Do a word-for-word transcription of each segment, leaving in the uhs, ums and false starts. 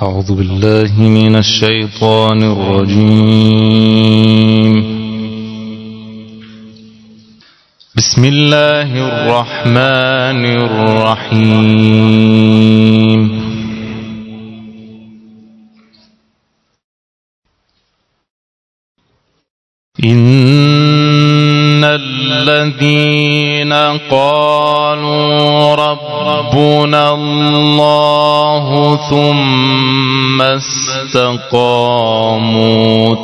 أعوذ بالله من الشيطان الرجيم. بسم الله الرحمن الرحيم. إن الذين قالوا ربنا الله ثم استقاموا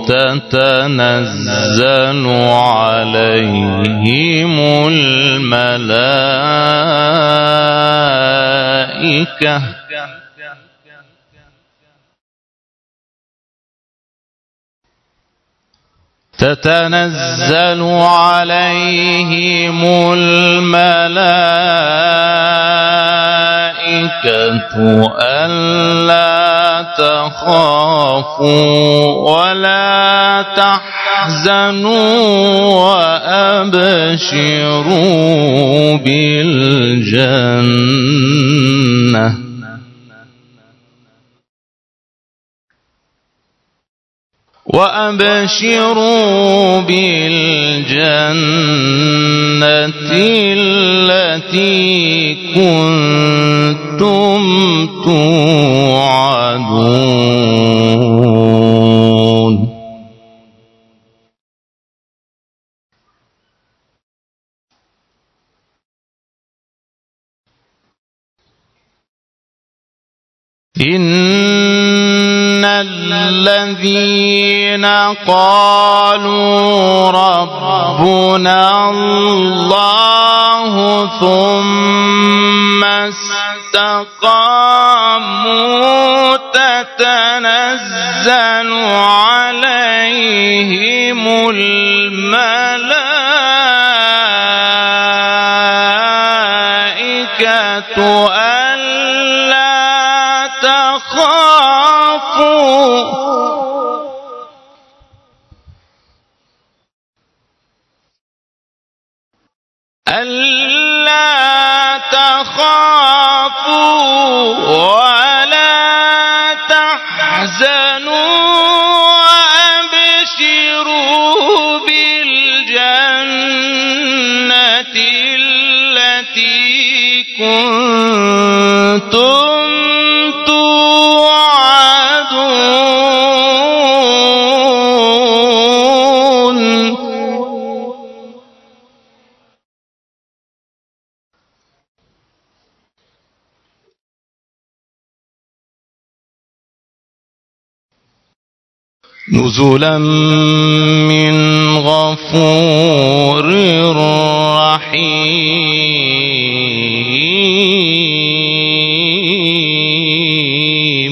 تتنزل عليهم الملائكة تتنزل عليهم الملائكة ألا تخافوا ولا تحزنوا وأبشروا بالجنة وأبشروا بالجنة التي كنتم توعدون. إن الذين قالوا ربنا الله ثم استقاموا تتنزل عليهم الملائكة ألا تخافوا ألا تخافوا ولا تحزنوا وأبشروا بالجنة التي كنتم نزلا من غفور رحيم.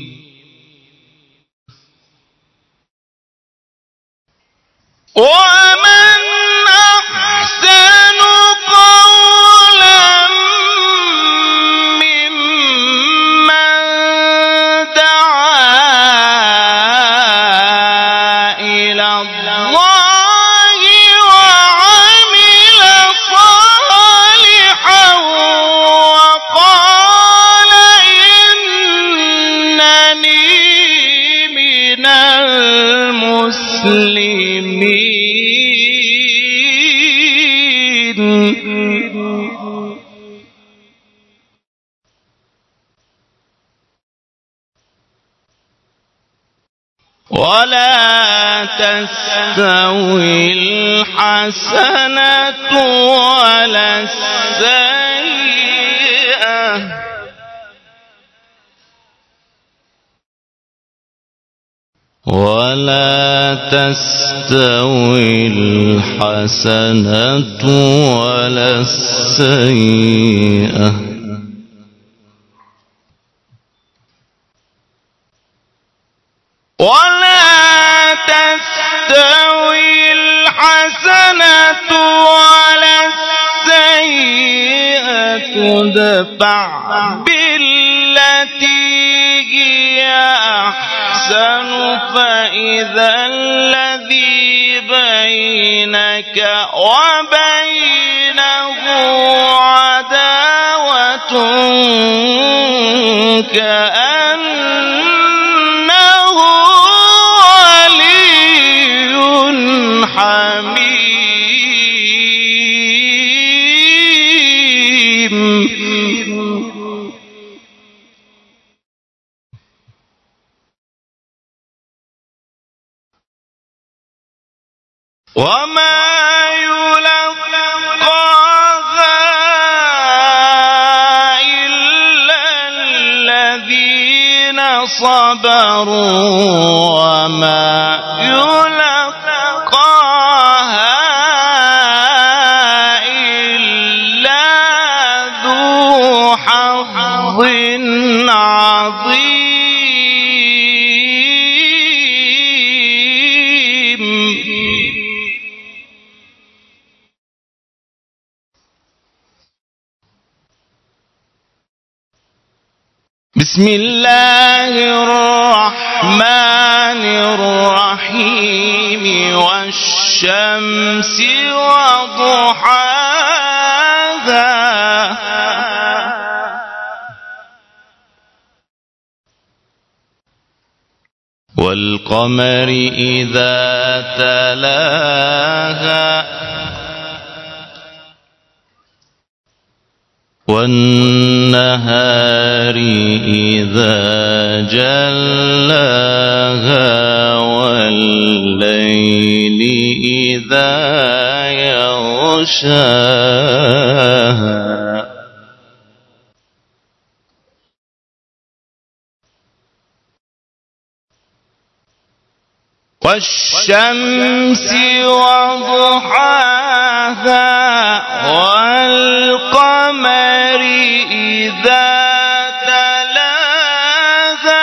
ومن أحسن قولا ممن دعا إلى الله وعمل صالحا وقال إنني من المسلمين. ولا تستوي الحسنة ولا السيئة ولا تستوي الحسنة ولا السيئة ولا تستوي الحسنة ولا السيئة ادفع بالتي هي أحسن فإذا الذي بينك وبينه عداوة كأن وما يلقاها إلا الذين صبروا وما يلقاها إلا ذو حظ عظيم. بسم الله الرحمن الرحيم والشمس وضحاها والقمر إذا تلاها والنهار إذا جلاها والليل إذا يغشاها والشمس وضحاها والقمر إذا تلاها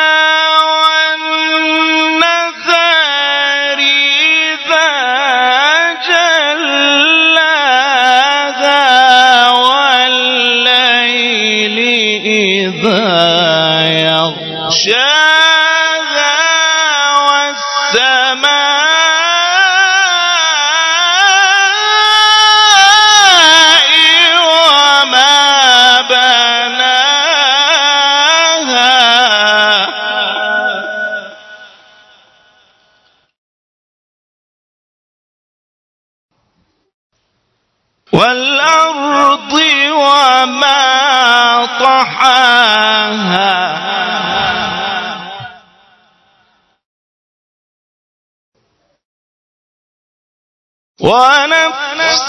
والنهار إذا جلاها والليل إذا يغشاها والأرض وما طحاها ونفس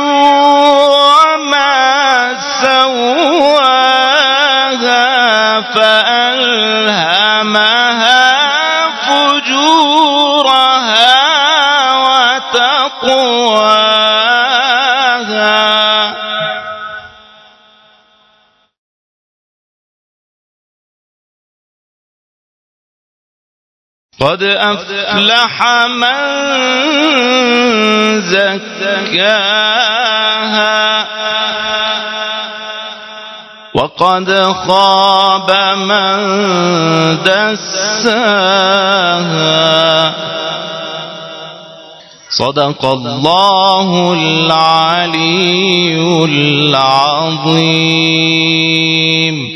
وما سواها فألهمها فجورها وتقواها قد أفلح من زكاها وقد خاب من دساها. صدق الله العلي العظيم.